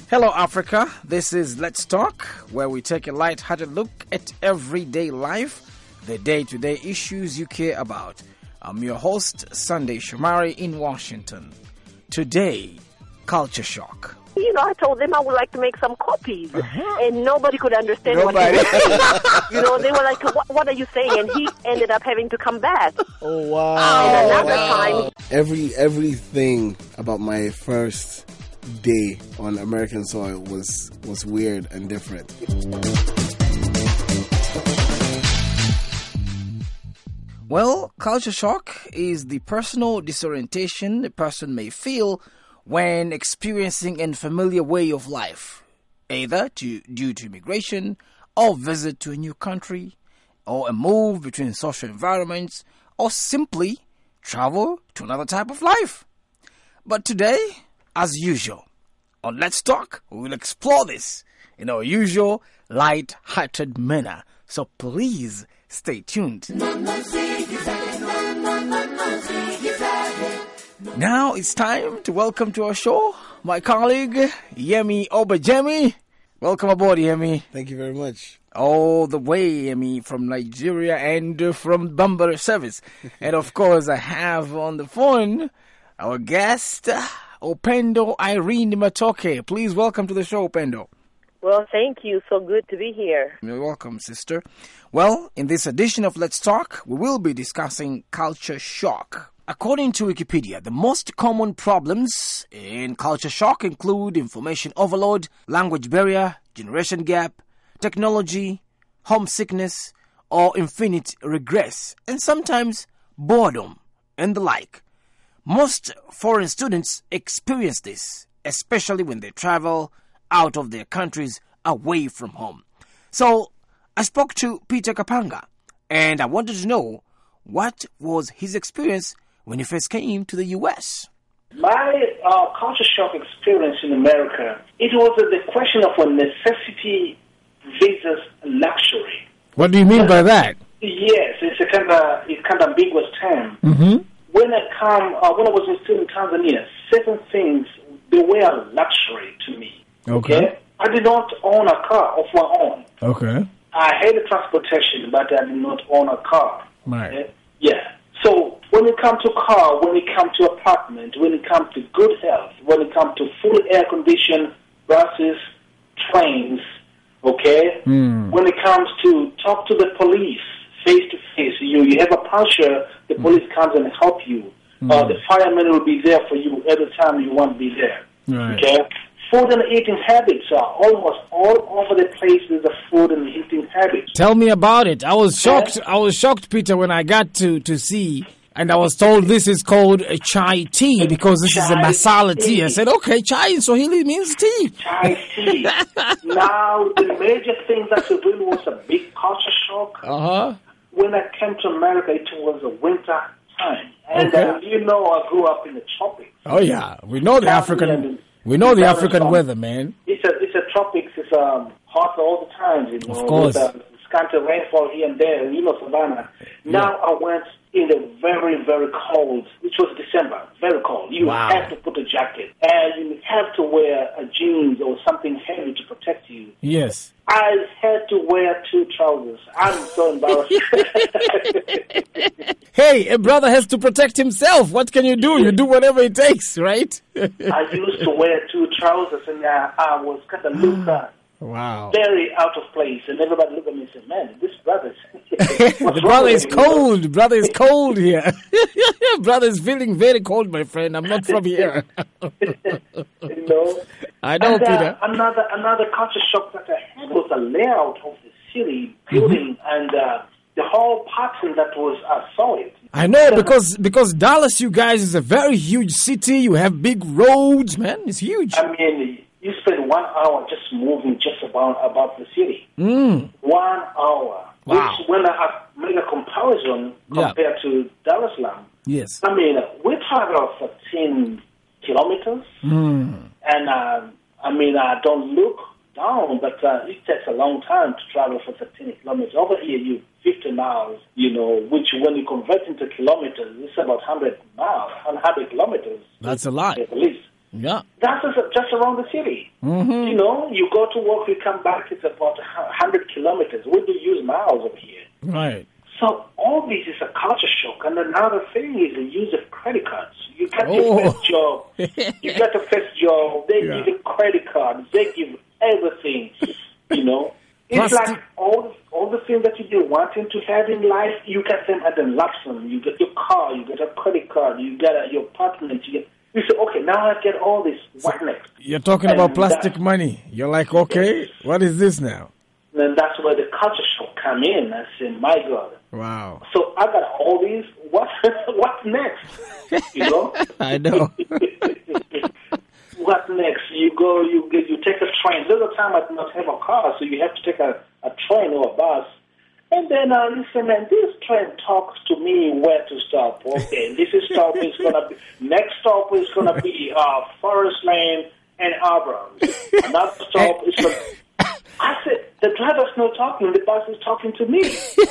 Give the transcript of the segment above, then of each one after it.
Hello, Africa. This is Let's Talk, where we take a light-hearted look at everyday life, the day-to-day issues you care about. I'm your host, Sunday Shomari in Washington. Today, culture shock. You know, I told them I would like to make some copies, and nobody could understand what he was saying. You know, they were like, what are you saying? And he ended up having to come back. Oh, wow. And another time... Everything about my first day on American soil was weird and different. Well, culture shock is the personal disorientation a person may feel when experiencing an unfamiliar way of life, either due to immigration or visit to a new country, or a move between social environments, or simply travel to another type of life. But today, as usual, on Let's Talk, we will explore this in our usual light-hearted manner. So please stay tuned. Now it's time to welcome to our show my colleague, Yemi Obajemi. Welcome aboard, Yemi. Thank you very much. All the way, Yemi, from Nigeria and from Bambara Service. And of course, I have on the phone our guest, Opendo Irene Matoke. Please welcome to the show, Opendo. Well, thank you. So good to be here. You're welcome, sister. Well, in this edition of Let's Talk, we will be discussing culture shock. According to Wikipedia, the most common problems in culture shock include information overload, language barrier, generation gap, technology, homesickness, or infinite regress, and sometimes boredom and the like. Most foreign students experience this, especially when they travel out of their countries away from home. So, I spoke to Peter Kapanga, and I wanted to know what was his experience when he first came to the U.S. My culture shock experience in America, it was the question of a necessity versus luxury. What do you mean by that? Yes, it's a kind of ambiguous term. Mm-hmm. When I was still in Tanzania, certain things, they were luxury to me. Okay. I did not own a car of my own. Okay. I had a transportation, but I did not own a car. Right. Okay? Yeah. So when it comes to car, when it comes to apartment, when it comes to good health, when it comes to full air conditioned buses, trains, okay? When it comes to talk to the police face to face, you have a puncture, the police comes and help you. The firemen will be there for you every time you want to be there. Right. Okay? Food and eating habits are almost all over the place with the food and eating habits. Tell me about it. I was shocked. I was shocked, Peter, when I got to see, and I was told this is called a chai tea because this is a masala tea. I said, okay, chai in Swahili means tea. Chai tea. Now, the major thing that really was a big culture shock. When I came to America, it was a winter time, and you know, I grew up in the tropics. Oh yeah, we know the African. We know the African weather, man. It's a tropics. It's hot all the time. You know, of course. With scant rainfall here and there. You know, Savannah. Now I went in the very, very cold, which was December. Very cold. You have to put a jacket, and you have to wear a jeans or something heavy to protect you. Yes. I had to wear 2 trousers. I'm so embarrassed. Hey, a brother has to protect himself. What can you do? You do whatever it takes, right? I used to wear 2 trousers, and I was kind of looked very out of place. And everybody looked at me and said, man, this brother the brother is cold. Brother is cold here. Brother is feeling very cold, my friend. I'm not from here. You know? I know, Peter. Another culture shock that I had was the layout of the city, building, and the whole pattern that I saw it. I know, because Dallas, you guys, is a very huge city. You have big roads, man. It's huge. I mean, you spend 1 hour just moving just about the city. 1 hour. Wow. Which, when I make a comparison compared to Dar es Salaam, yes. I mean, we travel 13 kilometers. And, I mean, I don't look down, but it takes a long time to travel for 13 kilometers. Over here, 50 miles, you know, which when you convert into kilometers, it's about 100 miles, 100 kilometers. That's a lot. At least. Yeah. That's just around the city. You know, you go to work, you come back, it's about 100 kilometers. We do use miles over here. Right. So all this is a culture shock. And another thing is the use of credit cards. You get your first job. You get the first job. They give you credit cards. They give everything. You know, it's like all the things that you've been wanting to have in life. You get them at the lump sum. You get your car. You get a credit card. You get your apartment. You say, okay, now I get all this. What next? You're talking about plastic money. You're like, okay, what is this now? And that's where the culture shock come in. I say, my God. Wow. So I got all these. What's next? You know? I know. What next? You take a train. There's a time I do not have a car, so you have to take a train or a bus. And then listen, man, this train talks to me where to stop. Okay, this stop is gonna be next stop is gonna be Forest Lane and Auburn. Another stop is gonna. I said, the driver's not talking, the bus is talking to me.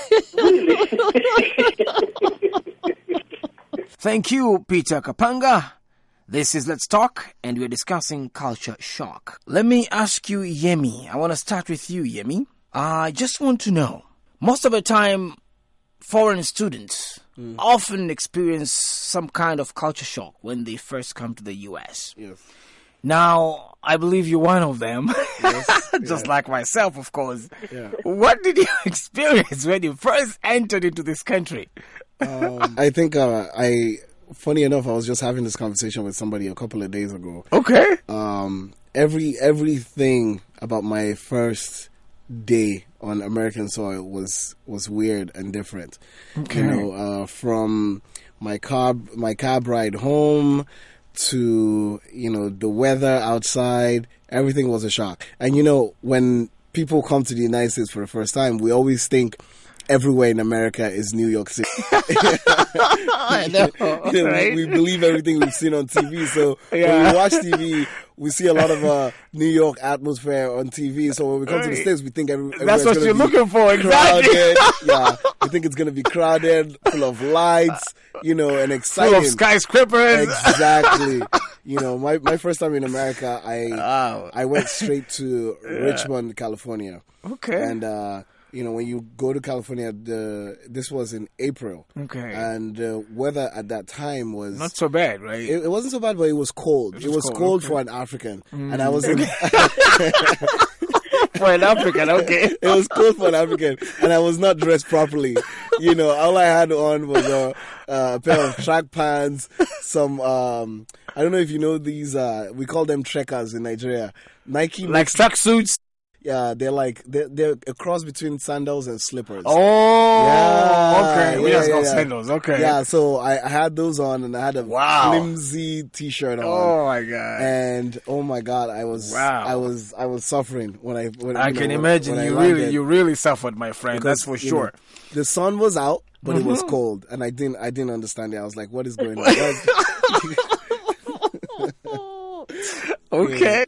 Really? Thank you, Peter Kapanga. This is Let's Talk, and we're discussing culture shock. Let me ask you, Yemi. I want to start with you, Yemi. I just want to know, most of the time, foreign students often experience some kind of culture shock when they first come to the U.S. Yes. Now, I believe you're one of them, Yes. just like myself, of course. Yeah. What did you experience when you first entered into this country? I think funny enough, I was just having this conversation with somebody a couple of days ago. Okay. Everything about my first day on American soil was weird and different. Okay. You know, from my cab ride home to, you know, the weather outside, everything was a shock. And you know, when people come to the United States for the first time, we always think everywhere in America is New York City. I know, You know, right? we believe everything we've seen on TV. So when we watch TV, we see a lot of New York atmosphere on TV. So when we come to the States, we think That's what you're looking for, exactly. crowded. Yeah, we think it's going to be crowded, full of lights, you know, and exciting. Full of skyscrapers. Exactly. You know, my first time in America, I went straight to Richmond, California. Okay. And you know, when you go to California, this was in April. Okay. And the weather at that time was Not so bad, right? It wasn't so bad, but it was cold. It was cold for an African, and I was in. For an African, okay. It was cold for an African, and I was not dressed properly. You know, all I had on was a pair of track pants, some I don't know if you know these. We call them trekkers in Nigeria. Nike, Like tracksuits. yeah, they're a cross between sandals and slippers. Oh, Yeah, okay. We yeah, just got yeah. sandals. Okay. Yeah, so I had those on, and I had a Wow. flimsy T-shirt on. Oh my God. And oh my God, I was suffering when I can imagine you really suffered, my friend. Because, That's for you sure. know, the sun was out, but it was cold, and I didn't understand it. I was like, "What is going on?" Okay.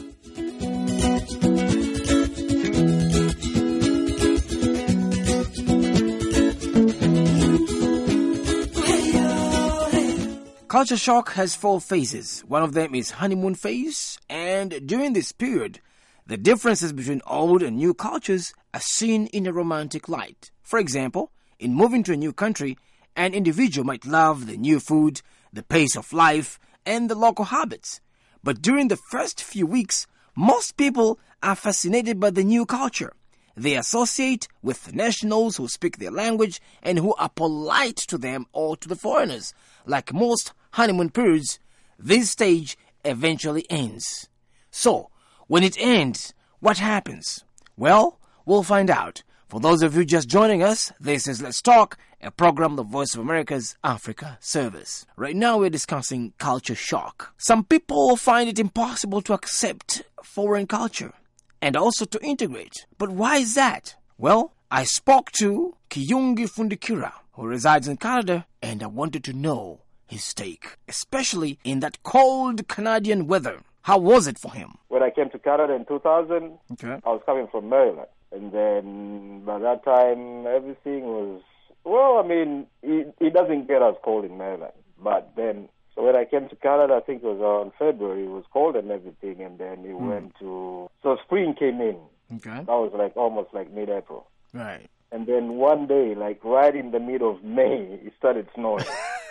Culture shock has 4 phases. One of them is honeymoon phase, and during this period, the differences between old and new cultures are seen in a romantic light. For example, in moving to a new country, an individual might love the new food, the pace of life, and the local habits. But during the first few weeks, most people are fascinated by the new culture. They associate with nationals who speak their language and who are polite to them or to the foreigners. Like most honeymoon periods, this stage eventually ends. So, when it ends, what happens? Well, we'll find out. For those of you just joining us, this is Let's Talk, a program the Voice of America's Africa service. Right now we're discussing culture shock. Some people find it impossible to accept foreign culture and also to integrate. But why is that? Well, I spoke to Kiyungi Fundikira, who resides in Canada, and I wanted to know his take, especially in that cold Canadian weather. How was it for him? When I came to Canada in 2000, Okay. I was coming from Maryland. And then by that time, everything was, well, I mean, it doesn't get as cold in Maryland. But then So when I came to Canada, I think it was around February, it was cold and everything, and then it went to... So spring came in. Okay. That was like almost like mid-April. Right. And then one day, like right in the middle of May, it started snowing.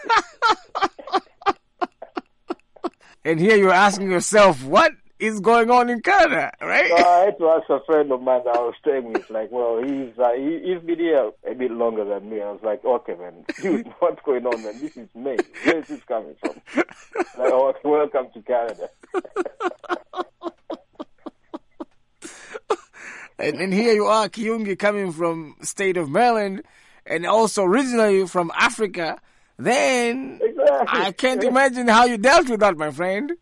And here you're asking yourself, what is going on in Canada, right? So I had to ask a friend of mine that I was staying with, like, well, he's been here a bit longer than me. I was like, okay, man, dude, what's going on, man? This is May. Where is this coming from? Like, oh, welcome to Canada. And here you are, Kiungi, coming from state of Maryland, and also originally from Africa. Then Exactly. I can't imagine how you dealt with that, my friend.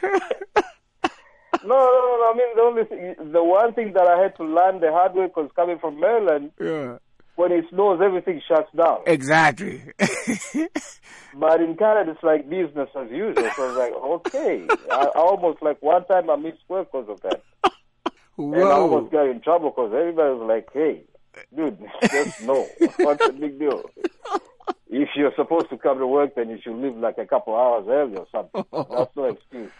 No. I mean, the one thing that I had to learn the hard way, because coming from Maryland, Yeah. when it snows, everything shuts down. Exactly. But in Canada, it's like business as usual. So I was like, okay. I almost, like, one time I missed work because of that. And I Whoa. almost got in trouble because everybody was like, hey, dude, just no. What's the big deal? If you're supposed to come to work, then you should leave like a couple hours early or something. That's no excuse.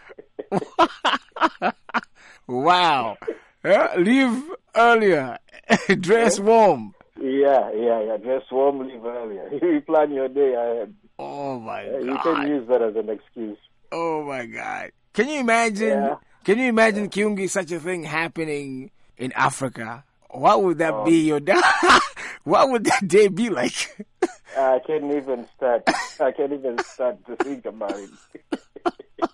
Wow. Leave earlier. Dress warm. Yeah. Dress warm, leave earlier. You plan your day ahead. Oh, my You God. can use that as an excuse. Oh, my God. Can you imagine? Yeah. Can you imagine, Kiungi, such a thing happening in Africa? What would that be your day? What would that day be like? I can't even start to think about it.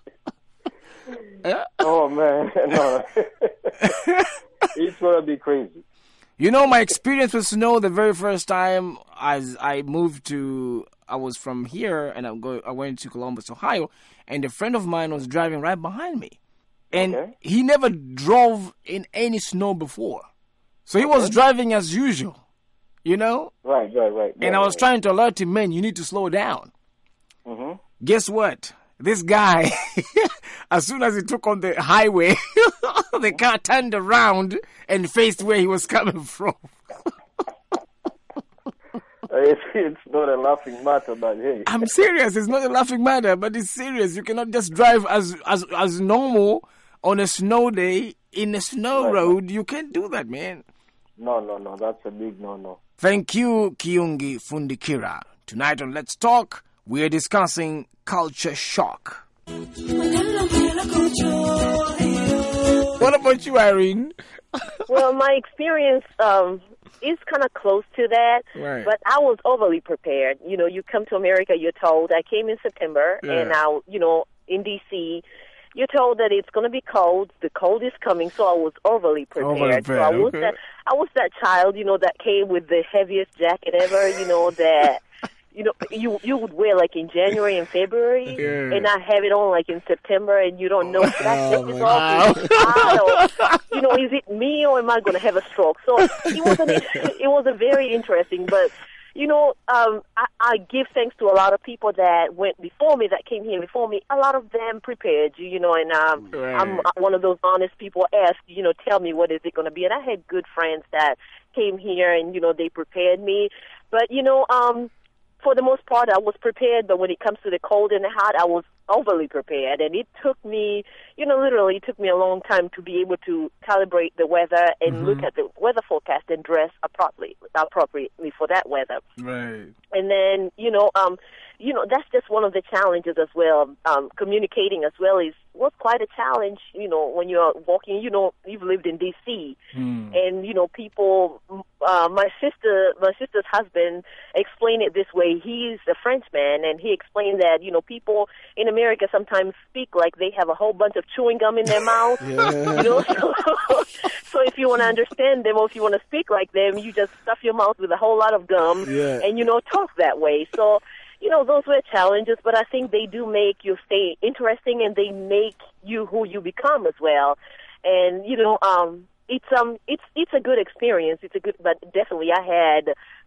Oh, man. No. It's going to be crazy. You know, my experience with snow the very first time as I moved to, I was from here and I went to Columbus, Ohio, and a friend of mine was driving right behind me. And Okay. he never drove in any snow before. So he was driving as usual, you know? Right. And I was trying to alert him, man, you need to slow down. Mm-hmm. Guess what? This guy, as soon as he took on the highway, the car turned around and faced where he was coming from. It's not a laughing matter, but hey. I'm serious. It's not a laughing matter, but it's serious. You cannot just drive as normal on a snow day in a snow road. You can't do that, man. No. That's a big no. Thank you, Kiungi Fundikira. Tonight on Let's Talk, we are discussing culture shock. What about you, Irene? Well, my experience is kind of close to that, Right. but I was overly prepared. You know, you come to America, you're told. I came in September, Yeah. and now, you know, in D.C., you're told that it's going to be cold. The cold is coming, so I was overly prepared. So Okay. I was that child, you know, that came with the heaviest jacket ever, you know, that... You know, you would wear like in January and February, Yeah. and I have it on like in September, and you don't know if that Oh, is my off, is it hot, or, you know, is it me or am I going to have a stroke? So it wasn't very interesting, but you know, I give thanks to a lot of people that went before me, that came here before me. A lot of them prepared you, you know, and Right. I'm one of those honest people. Ask, you know, tell me what is it going to be, and I had good friends that came here, and you know, they prepared me, but you know, for the most part, I was prepared, but when it comes to the cold and the hot, I was overly prepared. And it took me, you know, literally it took me a long time to be able to calibrate the weather and look at the weather forecast and dress appropriately for that weather. Right. And then, you know, that's just one of the challenges as well. Communicating as well was quite a challenge, you know, when you're walking. You know, you've lived in D.C. And, you know, people, my sister's husband explained it this way. He's a Frenchman, and he explained that, you know, people in America sometimes speak like they have a whole bunch of chewing gum in their mouth. Yeah. You know, so if you want to understand them or if you want to speak like them, you just stuff your mouth with a whole lot of gum and, you know, talk that way. So, you know, those were challenges, but I think they do make you stay interesting, and they make you who you become as well. And, you know, it's a good experience. But definitely I had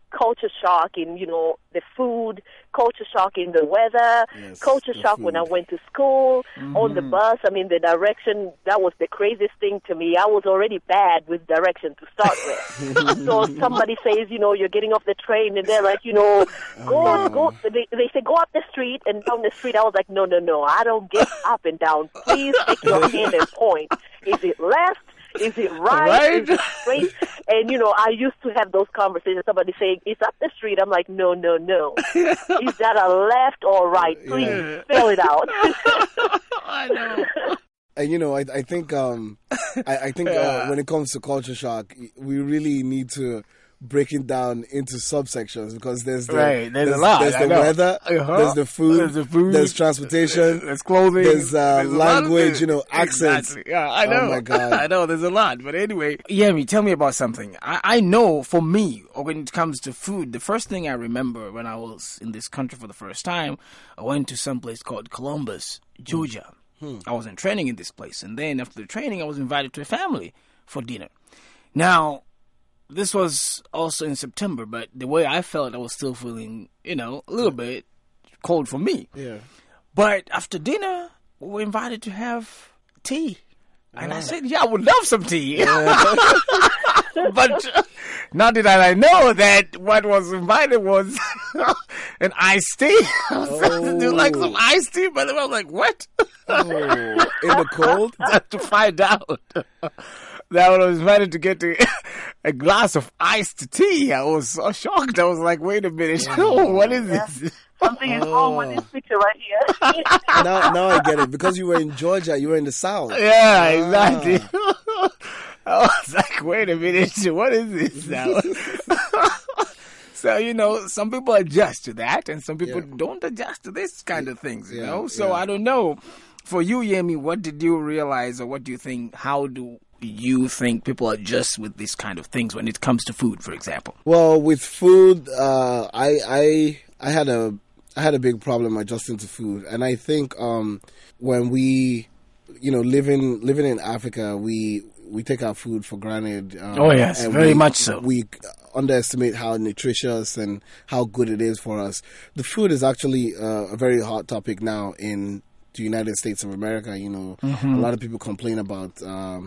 culture shock in, the food, culture shock in the weather, culture shock food. when I went to school, on the bus. I mean, the direction, that was the craziest thing to me. I was already bad with direction to start with. So somebody says, you're getting off the train, and they're like, go. They say, go up the street and down the street. I was like, no, I don't get up and down. Please take your hand and point. Is it left? Is it right? Is it straight? And, I used to have those conversations. Somebody saying, it's up the street. I'm like, no. Is that a left or right? Please spell it out. I know. And, I think when it comes to culture shock, we really need to break it down into subsections, because there's a lot. There's the weather, there's the food, there's transportation, there's clothing, there's language, accents. Exactly. Yeah, I know. Oh my God. I know, there's a lot. But anyway, Yemi, tell me about something. I know for me, or when it comes to food, the first thing I remember when I was in this country for the first time, I went to some place called Columbus, Georgia. I was in training in this place, and then after the training, I was invited to a family for dinner. Now, this was also in September, but the way I felt, I was still feeling, a little bit cold for me. Yeah. But after dinner, we were invited to have tea. And I said, I would love some tea. But now did I know that what was invited was an iced tea. I was supposed to do like some iced tea, but I was like, what? In the cold? To find out that I was invited to get a glass of iced tea. I was so shocked. I was like, wait a minute. What is this? Something is wrong with this picture right here. Now I get it. Because you were in Georgia, you were in the South. Yeah, exactly. I was like, wait a minute. What is this now? So, some people adjust to that, and some people don't adjust to this kind of things, you know? So I don't know. For you, Yemi, what did you realize, or what do you think, how do you think people adjust with these kind of things when it comes to food, for example? Well, with food, I had a big problem adjusting to food, and I think when we, living in Africa, we take our food for granted. Oh yes, and very much so. We underestimate how nutritious and how good it is for us. The food is actually a very hot topic now in the United States of America. A lot of people complain about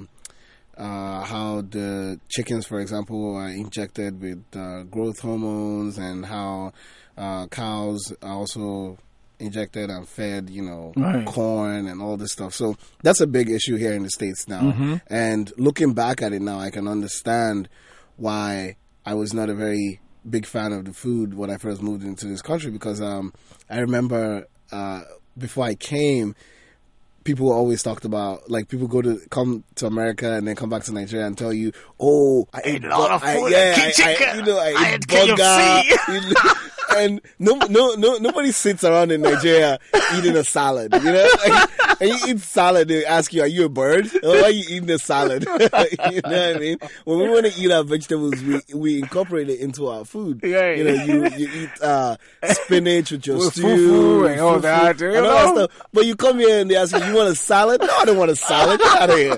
how the chickens, for example, are injected with growth hormones, and how cows are also injected and fed, corn and all this stuff. So that's a big issue here in the States now. And looking back at it now, I can understand why I was not a very big fan of the food when I first moved into this country, because I remember before I came, people always talked about, like, people come to America and then come back to Nigeria and tell you, I ate a lot of food. I ate burger. And nobody sits around in Nigeria eating a salad, and you eat salad, they ask you, are you a bird? Or why are you eating a salad? You know what I mean? When we want to eat our vegetables, we incorporate it into our food. Yeah. You eat spinach with your stew. Fufu and all that. And all that stuff. But you come here and they ask you want a salad? No, I don't want a salad. Get out of here.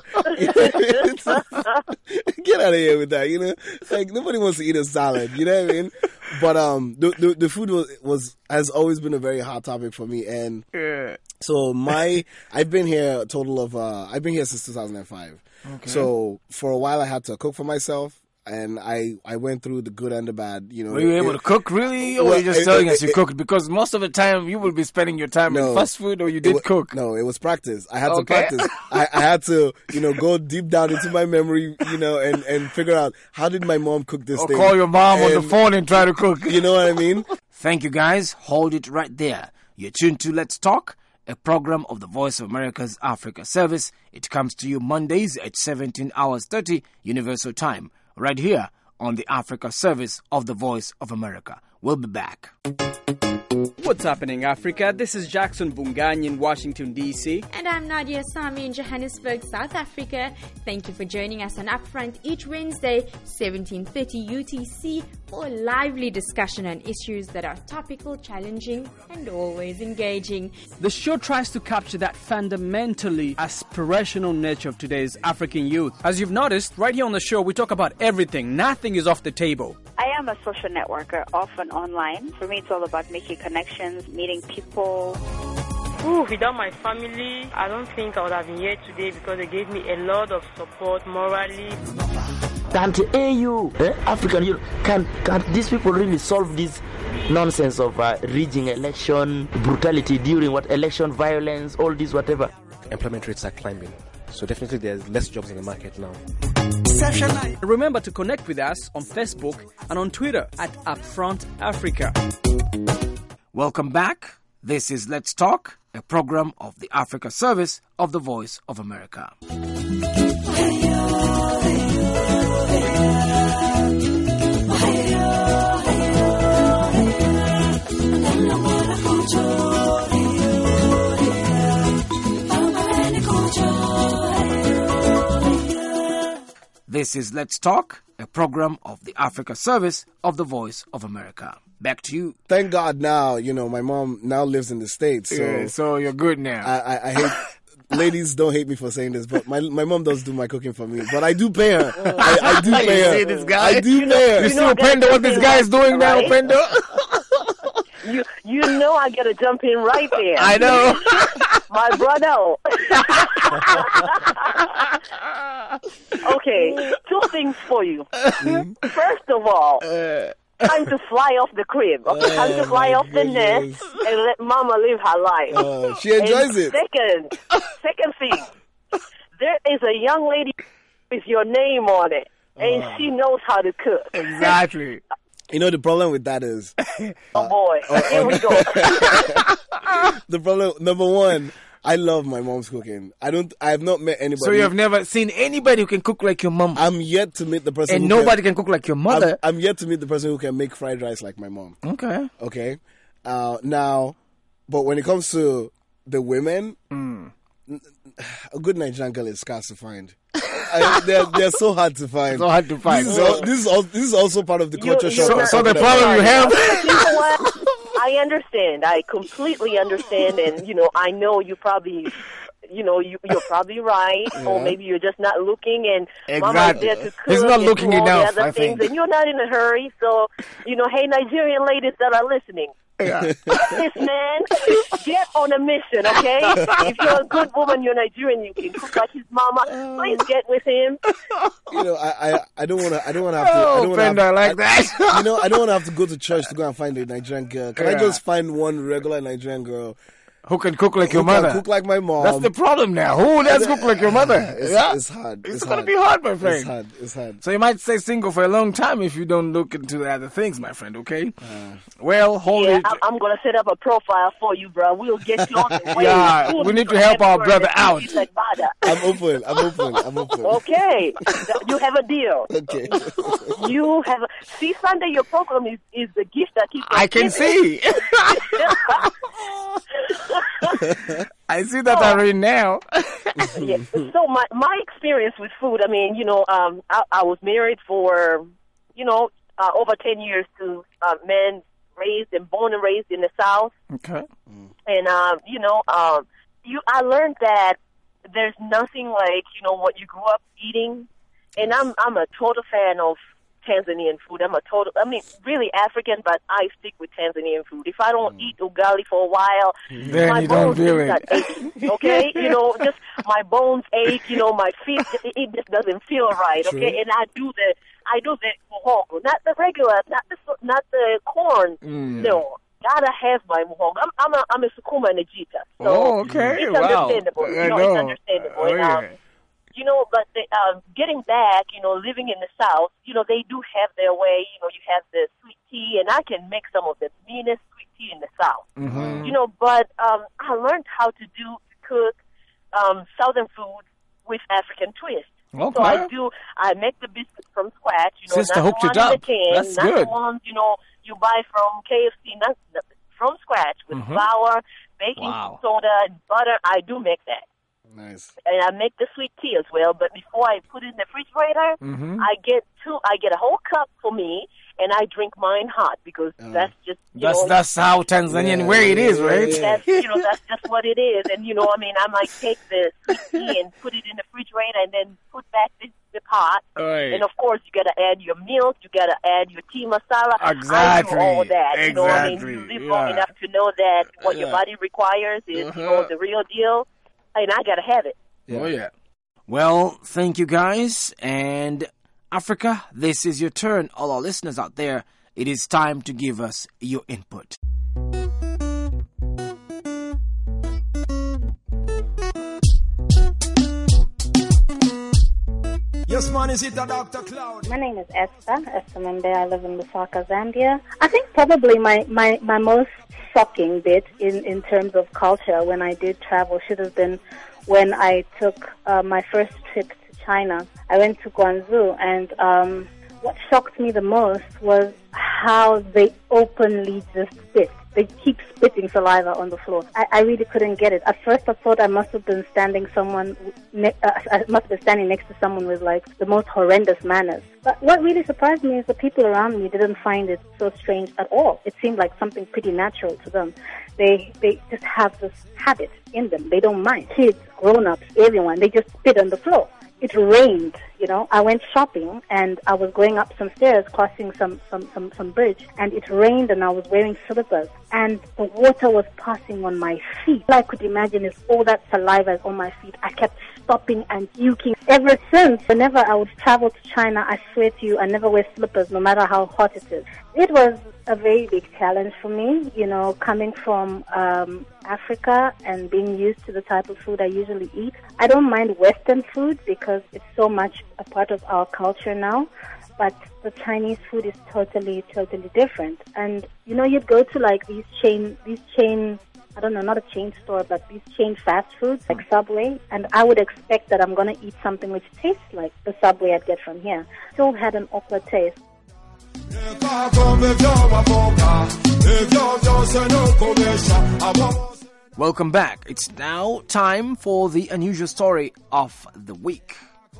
Get out of here with that, Like, nobody wants to eat a salad, you know what I mean? But the food has always been a very hot topic for me, and so I've been here a total of I've been here since 2005. Okay. So for a while I had to cook for myself, and I went through the good and the bad. Were you able to cook really, or were you just telling us you cooked? Because most of the time you will be spending your time in fast food, or you did cook. No, it was practice. I had to practice. I had to, go deep down into my memory, and figure out, how did my mom cook this thing? Or call your mom on the phone and try to cook. You know what I mean? Thank you, guys. Hold it right there. You're tuned to Let's Talk, a program of the Voice of America's Africa Service. It comes to you Mondays at 17 hours 30 Universal Time, right here on the Africa Service of the Voice of America. We'll be back. What's happening, Africa? This is Jackson Bungani in Washington, D.C. And I'm Nadia Sami in Johannesburg, South Africa. Thank you for joining us on Upfront each Wednesday, 17:30 UTC, for a lively discussion on issues that are topical, challenging, and always engaging. The show tries to capture that fundamentally aspirational nature of today's African youth. As you've noticed, right here on the show, we talk about everything. Nothing is off the table. I am a social networker, often online. For me, it's all about making connections, meeting people. Without my family, I don't think I would have been here today because they gave me a lot of support morally. Can't AU, African Union, can these people really solve this nonsense of rigging election, brutality during election violence, all this whatever? Employment rates are climbing. So definitely there's less jobs in the market now. Remember to connect with us on Facebook and on Twitter at Upfront Africa. Welcome back. This is Let's Talk, a program of the Africa Service of the Voice of America. This is Let's Talk, a program of the Africa Service of the Voice of America. Back to you. Thank God now, my mom now lives in the States. So, Yeah, so you're good now. I hate... Ladies, don't hate me for saying this, but my mom does do my cooking for me. But I do pay her. I do pay her. You see this guy? I do pay her. You see Upendo, what this guy is doing now, right? Upendo? You know I gotta jump in right there. I know. My brother. Okay, two things for you. First of all, time to fly off the crib. Okay, time to fly off the nest and let mama live her life. She enjoys it. Second thing, there is a young lady with your name on it, and she knows how to cook. Exactly. The problem with that is... Oh boy, here we go. The problem, number one, I love my mom's cooking. I have not met anybody. So you have never seen anybody who can cook like your mom? I'm yet to meet the person And nobody can cook like your mother? I'm yet to meet the person who can make fried rice like my mom. Okay. Now, but when it comes to the women, a good Nigerian girl is scarce to find. They're so hard to find. So hard to find. This is also part of the culture shock. So the problem you have... You know what? I understand. I completely understand. And, I know you probably... you're probably right, or maybe you're just not looking, and mama's there to cook. He's not looking and do all enough, the other I things, think. and you're not in a hurry. So, hey, Nigerian ladies that are listening, this man, get on a mission, okay? If you're a good woman, you're Nigerian, you can cook like his mama. Please get with him. I don't want to have to. I don't want to Penda, like that. I don't want to have to go to church to go and find a Nigerian girl. Can I just find one regular Nigerian girl who can cook like your who can mother? cook like my mom? That's the problem now. Who does cook like your mother? It's hard. It's going to be hard, my friend. It's hard. So you might stay single for a long time if you don't look into the other things, my friend, okay? Well, hold it. I'm going to set up a profile for you, bro. We'll get you on the way. Yeah, we need to help our brother out. I'm open. Okay. You have a deal. Okay. You have see, Sunday, your program is the gift that keeps on I can giving. see. I see that already now. Yeah. So my experience with food, I mean, I was married for, over 10 years to men born and raised in the South. Okay. And, I learned that there's nothing like, what you grew up eating. And I'm a total fan of Tanzanian food. Really African, but I stick with Tanzanian food. If I don't eat ugali for a while, then my you don't bones do it. start aching, okay? Just my bones ache, my feet, it just doesn't feel right, okay? True. And I do the muhogo, not the regular, not the corn, no. Gotta have my muhogo. I'm a Sukuma and a Jita. So okay. it's understandable. It's understandable. But getting back, living in the South, they do have their way. You have the sweet tea, and I can make some of the meanest sweet tea in the South. Mm-hmm. But I learned how to cook Southern food with African twist. Okay. So I make the biscuits from scratch. Sister not hooked the it ones in up. the can, That's not good. the ones, you buy from KFC from scratch with flour, baking soda, and butter. I do make that. Nice. And I make the sweet tea as well. But before I put it in the refrigerator, I get a whole cup for me, and I drink mine hot because that's just that's how Tanzanian way it is, right? That's that's just what it is. And I might take the sweet tea and put it in the refrigerator, and then put back the pot. Right. And of course, you got to add your milk, you got to add your tea masala. Exactly. I do all that. Exactly. You live long enough to know that what your body requires is the real deal. And I got to have it. Oh, yeah. Well, thank you, guys. And Africa, this is your turn. All our listeners out there, it is time to give us your input. Yes, man, is it Dr. Cloud? My name is Esther Membe. I live in Lusaka, Zambia. I think probably my most shocking bit in terms of culture when I did travel should have been when I took my first trip to China. I went to Guangzhou, and what shocked me the most was how they openly just spit. They keep spitting saliva on the floor. I really couldn't get it. At first, I thought I must have been standing next to someone with like the most horrendous manners. But what really surprised me is the people around me didn't find it so strange at all. It seemed like something pretty natural to them. They just have this habit in them. They don't mind. Kids, grown-ups, everyone, they just spit on the floor. It rained, I went shopping and I was going up some stairs, crossing some bridge, and it rained and I was wearing slippers and the water was passing on my feet. All I could imagine is all that saliva is on my feet. I kept stopping and puking. Ever since, whenever I would travel to China, I swear to you, I never wear slippers no matter how hot it is. It was a very big challenge for me, coming from Africa and being used to the type of food I usually eat. I don't mind Western food because it's so much a part of our culture now, but the Chinese food is totally, totally different. And, you'd go to like these chain, I don't know, not a chain store, but these chain fast foods like Subway, and I would expect that I'm going to eat something which tastes like the Subway I'd get from here. Still had an awkward taste. Welcome back. It's now time for the unusual story of the week.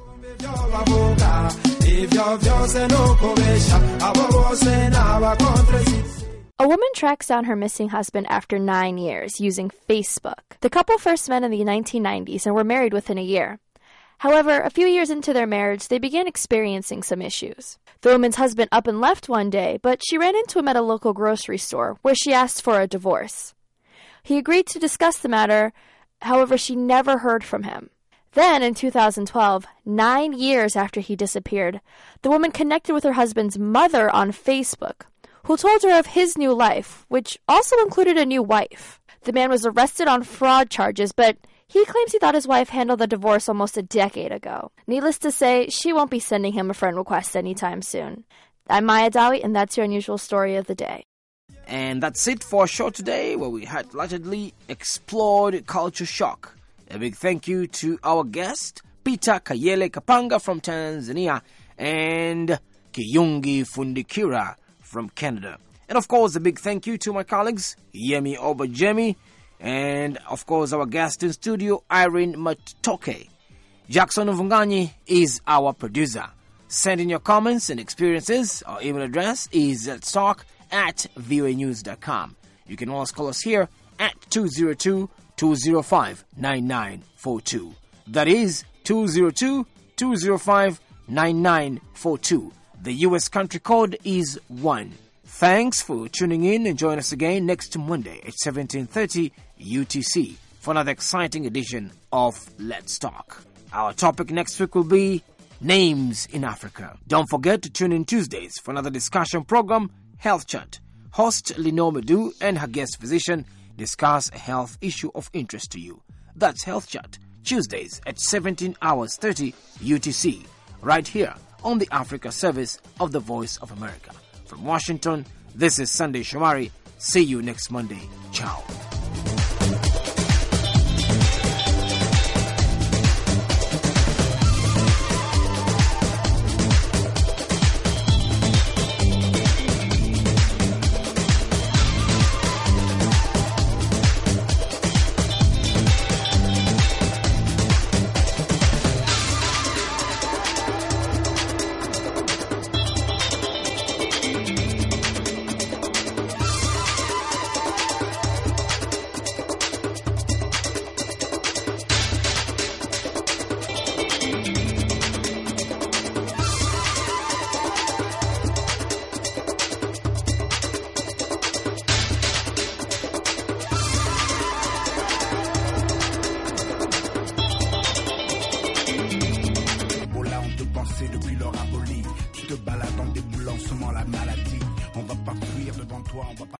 A woman tracks down her missing husband after 9 years using Facebook. The couple first met in the 1990s and were married within a year. However, a few years into their marriage, they began experiencing some issues. The woman's husband up and left one day, but she ran into him at a local grocery store where she asked for a divorce. He agreed to discuss the matter, however, she never heard from him. Then, in 2012, 9 years after he disappeared, the woman connected with her husband's mother on Facebook, who told her of his new life, which also included a new wife. The man was arrested on fraud charges, but he claims he thought his wife handled the divorce almost a decade ago. Needless to say, she won't be sending him a friend request anytime soon. I'm Maya Dawi, and that's your unusual story of the day. And that's it for our show today, where we had allegedly explored culture shock. A big thank you to our guest, Peter Kayele Kapanga from Tanzania, and Kiyungi Fundikira from Canada. And of course, a big thank you to my colleagues, Yemi Obajemi, and of course, our guest in studio, Irene Matoke. Jackson Uvunganyi is our producer. Send in your comments and experiences. Our email address is talk@voanews.com. You can always call us here at 202-205-9942. That is 202-205-9942. The U.S. country code is 1. Thanks for tuning in and join us again next Monday at 17:30 UTC for another exciting edition of Let's Talk. Our topic next week will be names in Africa. Don't forget to tune in Tuesdays for another discussion program, Health Chat. Host Lenore Medu and her guest physician discuss a health issue of interest to you. That's Health Chat, Tuesdays at 17:30 UTC, right here on the Africa service of the Voice of America. From Washington, this is Sunday Shomari. See you next Monday. Ciao.